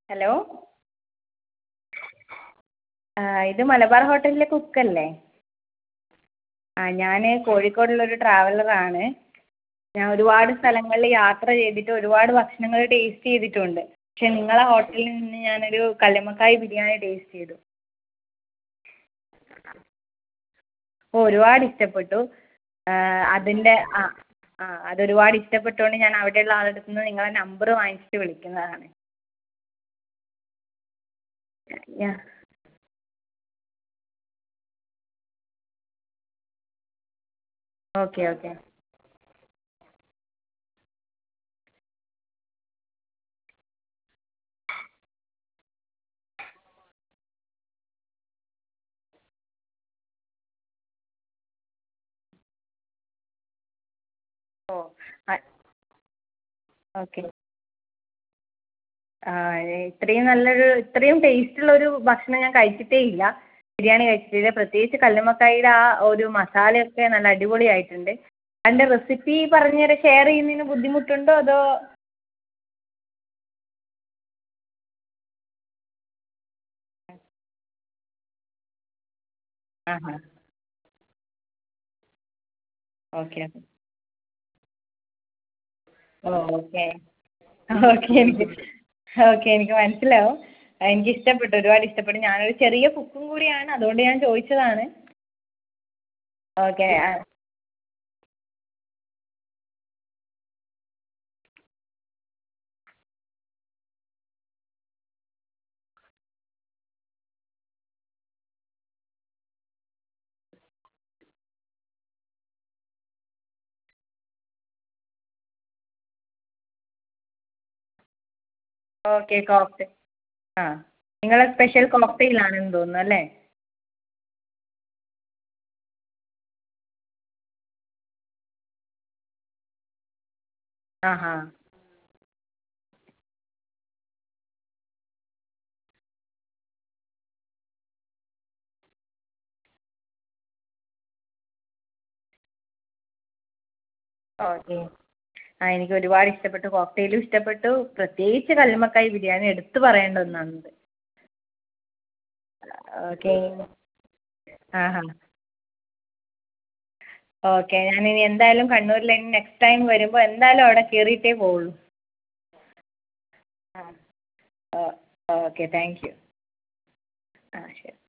Hello ഇത് മലബാർ ഹോട്ടലിലെ കുക്കല്ലേ? ഞാൻ കോഴിക്കോടുള്ളൊരു ട്രാവലറാണ്. ഞാൻ ഒരുപാട് സ്ഥലങ്ങളിൽ യാത്ര ചെയ്തിട്ട് ഒരുപാട് ഭക്ഷണങ്ങൾ ടേസ്റ്റ് ചെയ്തിട്ടുണ്ട്. പക്ഷേ നിങ്ങളെ ഹോട്ടലിൽ നിന്ന് ഞാനൊരു കല്ലുമ്മക്കായ് ബിരിയാണി ടേസ്റ്റ് ചെയ്തു. ഓ ഒരുപാട് ഇഷ്ടപ്പെട്ടു. അതിൻ്റെ അതൊരുപാട് ഇഷ്ടപ്പെട്ടതുകൊണ്ട് ഞാൻ അവിടെയുള്ള ആളുടെ അടുത്ത് നിന്ന് നിങ്ങളെ നമ്പർ വാങ്ങിച്ചിട്ട് വിളിക്കുന്നതാണ്. ഞാ ഓക്കെ ഓക്കെ. ഓ ഓക്കെ. ഇത്രയും നല്ലൊരു ഇത്രയും ടേസ്റ്റുള്ളൊരു ഭക്ഷണം ഞാൻ കഴിച്ചിട്ടേ ഇല്ല. ബിരിയാണി കഴിച്ചിട്ടില്ല. പ്രത്യേകിച്ച് കല്ലുമ്മക്കായുടെ ആ ഒരു മസാലയൊക്കെ നല്ല അടിപൊളിയായിട്ടുണ്ട്. അതിൻ്റെ റെസിപ്പി പറഞ്ഞുതരാൻ ഷെയർ ചെയ്യുന്നതിന് ബുദ്ധിമുട്ടുണ്ടോ അതോ? ആഹാ ഓക്കെ ഓ ഓക്കെ ഓക്കെ എനിക്ക് മനസ്സിലാവും. എനിക്ക് ഇഷ്ടപ്പെട്ടു, ഒരുപാട് ഇഷ്ടപ്പെട്ടു. ഞാനൊരു ചെറിയ കുക്കും കൂടിയാണ്, അതുകൊണ്ട് ഞാൻ ചോദിച്ചതാണ്. Okay okay cocktail. ആ നിങ്ങളെ സ്പെഷ്യൽ കോക്ടെയിൽ ആണെന്ന് തോന്നുന്നു അല്ലേ? ആഹാ ഓക്കെ. എനിക്ക് ഒരുപാട് ഇഷ്ടപ്പെട്ടു, കോക്ടെയിലും ഇഷ്ടപ്പെട്ടു. പ്രത്യേകിച്ച് കല്ലുമ്മക്കായ് ബിരിയാണി എടുത്തു പറയേണ്ട ഒന്നാണത്. ഓക്കെ. ആഹാ ഓക്കെ. ഞാനിനി എന്തായാലും കണ്ണൂരിൽ ഇനി നെക്സ്റ്റ് ടൈം വരുമ്പോൾ എന്തായാലും അവിടെ കയറിയിട്ടേ പോവുള്ളൂ. ആ ഓക്കെ താങ്ക് യു. ആ ശരി.